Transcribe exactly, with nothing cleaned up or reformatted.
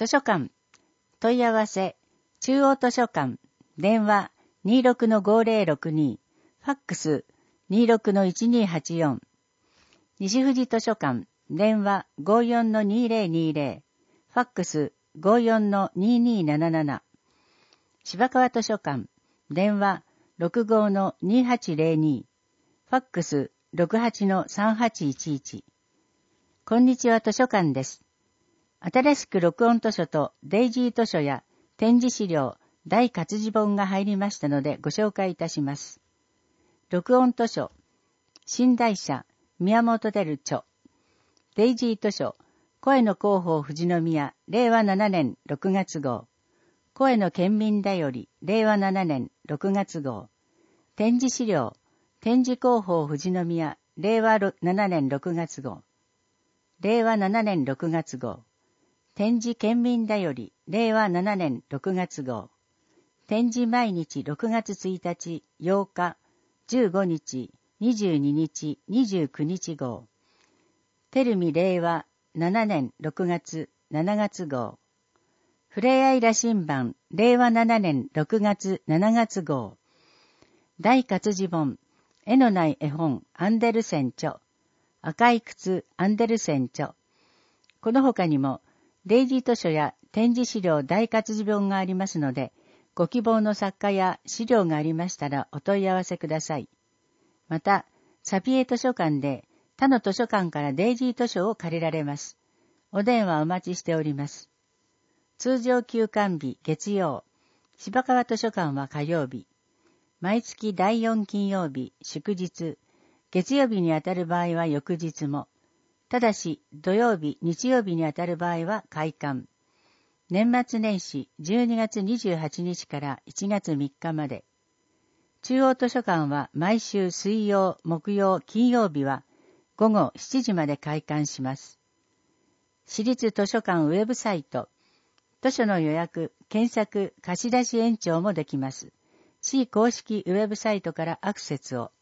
図書館、問い合わせ、中央図書館、電話 にじゅうろくのごーぜろろくに、ファックス にじゅうろくのいちにーはちよん、西富士図書館、電話 ごーよんのにーぜろにーぜろ、ファックス ごーよんのにーにーなななな、芝川図書館、電話 ろくごのにーはちぜろに、ファックス ろくはちのさんはちいちいち。こんにちは図書館です。新しく録音図書とデイジー図書や展示資料、大活字本が入りましたのでご紹介いたします。録音図書、新台社、宮本出る著。デイジー図書、声の広報富士宮、れいわななねんろくがつ号。声の県民だより、れいわななねんろくがつ号。展示資料、展示広報富士宮、れいわななねんろくがつ号。れいわななねんろくがつ号。展示県民だより、れいわななねんろくがつ号。展示毎日ろくがつついたち、ようか、じゅうごにち、にじゅうににち、にじゅうくにち号。テルミれいわななねんろくがつ、しちがつ号。ふれあい羅針盤、れいわななねんろくがつ、しちがつ号。大活字本、絵のない絵本、アンデルセン著。赤い靴、アンデルセン著。この他にも、デイジー図書や展示資料大活字本がありますので、ご希望の作家や資料がありましたらお問い合わせください。また、サピエ図書館で他の図書館からデイジー図書を借りられます。お電話お待ちしております。通常休館日月曜、芝川図書館は火曜日、毎月だいよん金曜日祝日、月曜日にあたる場合は翌日も、ただし土曜日、日曜日にあたる場合は開館。年末年始じゅうにがつにじゅうはちにちからいちがつみっかまで。中央図書館は毎週水曜、木曜、金曜日はごごしちじまで開館します。私立図書館ウェブサイト、図書の予約、検索、貸し出し延長もできます。市公式ウェブサイトからアクセスを。